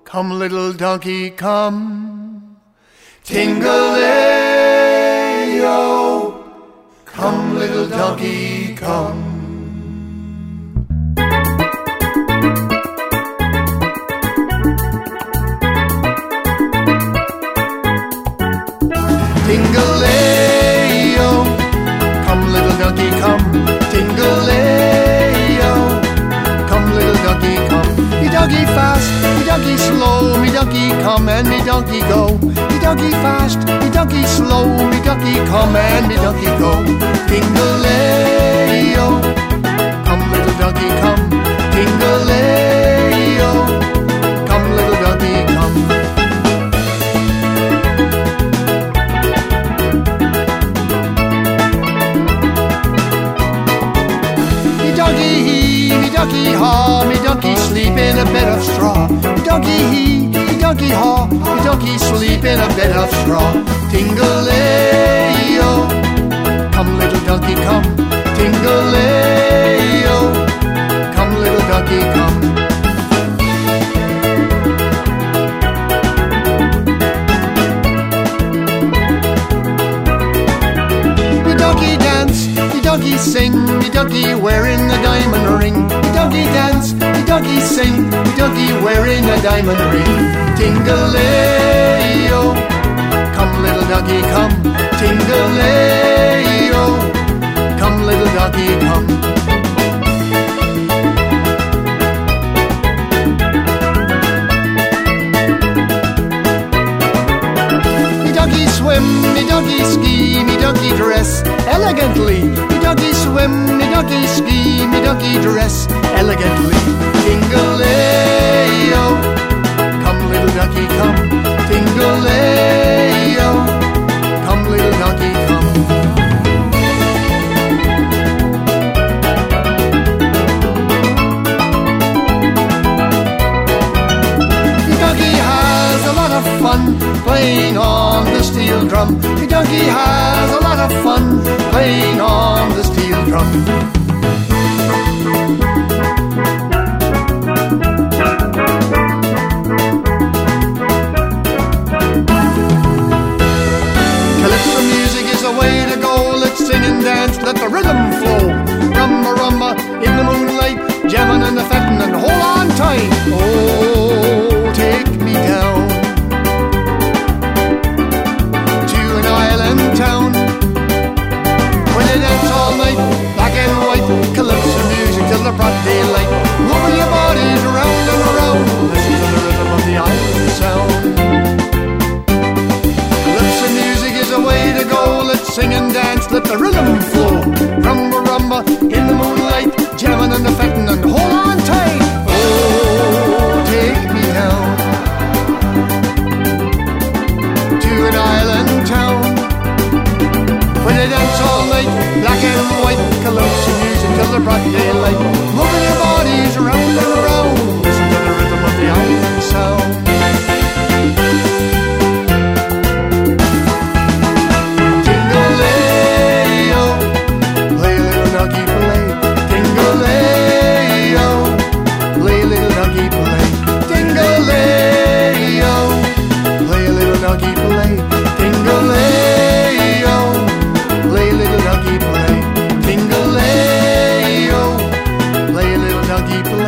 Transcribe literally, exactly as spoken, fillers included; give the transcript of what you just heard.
come little donkey, come. Tingle-ay-o, come little donkey, come. Tingle-ay-o, come little donkey, come. Tingle-ay-o, come little donkey, come. Me donkey fast, me donkey slow, me donkey come and me donkey go. Me donkey fast, me donkey slow, me donkey come and me donkey go. Tingle-ay-o, come little donkey, come. Tingle-ay-o, come little donkey, come. Me donkey hee, me donkey haw, me donkey sleep in a bed of straw. Me donkey hee, me donkey haw, me donkey sleep in a bed of straw. Tingle-ay-o, come little donkey, come. Tingle-ay-o, come little donkey, come. Me donkey dance, me donkey sing, me donkey wearing a diamond ring. Me donkey dance, me donkey sing, me donkey wearing a diamond ring. Tingle-ay-o, come little donkey, come. Tingle-ay-o, come little donkey, come. Me donkey swim, me donkey ski, me donkey dress elegantly. Me donkey swim, me donkey ski, me donkey dress elegantly. Tingle-ay-o, come little donkey, come. Tingle-ay-o, come little donkey, come. Me donkey has a lot of fun playing on the steel drum. Me donkey has a lot of fun playing on the steel drum. Calypso music is the way to go. Let's sing and dance, let the rhythm flow. Rumba, rumba, in the moonlight, jamming and the fattin' and hold on tight. Oh, take me down to an island town where they dance all night, black and white. Calypso music till the broad daylight. Moving your bodies around and around. Listen to the rhythm of the island sound. Calypso music is the way to go. Let's sing and dance, let the rhythm flow. Rumba, rumba, in the moonlight, jamming and the fattin' and hold on tight. Oh, take me down to an island town where they dance all night, black and white. Calypso music till the broad daylight. Moving your bodies around and around. Listen to the rhythm of the island sound. Tingle-ay-o, play little donkey play. Tingle-ay-o, play little donkey play. Tingle-ay-o, play little donkey play. Tingle-ay-o, play little donkey play. Tingle-ay-o, play little donkey play.